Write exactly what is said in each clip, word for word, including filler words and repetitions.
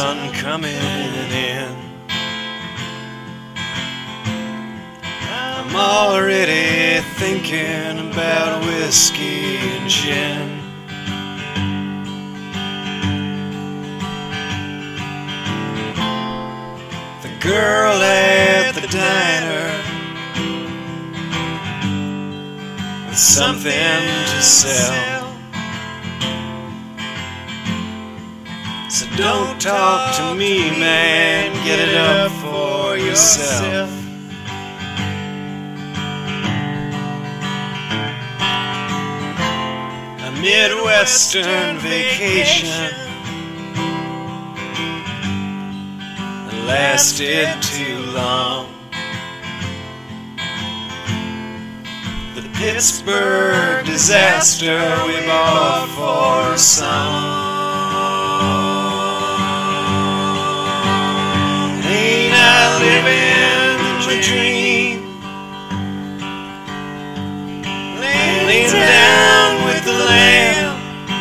sun coming in. I'm already thinking about whiskey and gin. The girl at the diner with something to sell. So don't talk to me, man, get it up for yourself. A Midwestern vacation that lasted too long. The Pittsburgh disaster we bought for a song. Ain't I living the dream? Laying down with the lamb,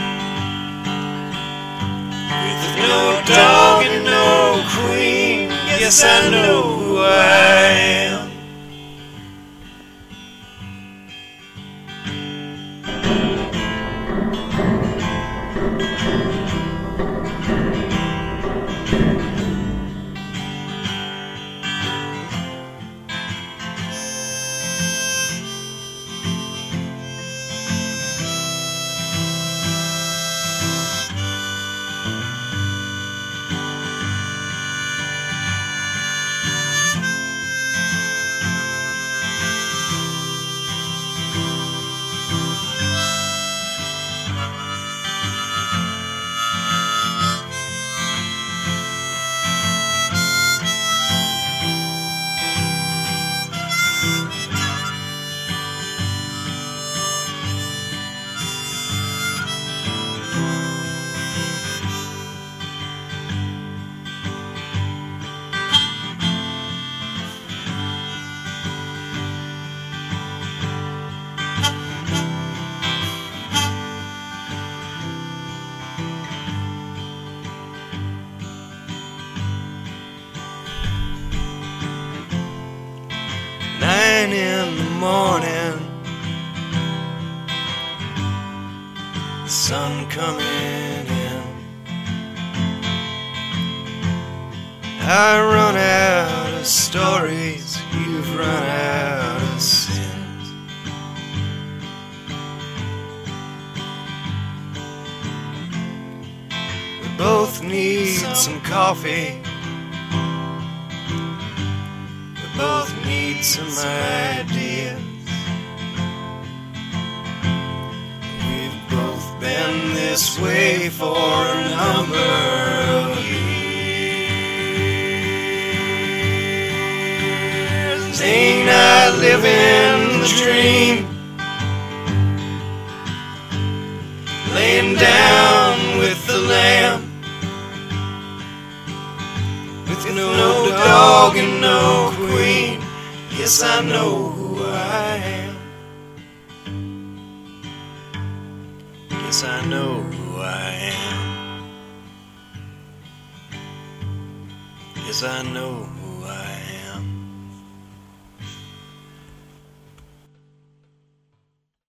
with no dog and no queen. Yes, I know who I am. Nine in the morning, the sun coming in. I run out of stories, you've run out of sins. We both need some coffee, we both need some ideas. We've both been this way for a number of years. Ain't I living the dream? Laying down with the lamb, with no dog and no queen. Yes, I know who I am. Yes, I know who I am. Yes, I know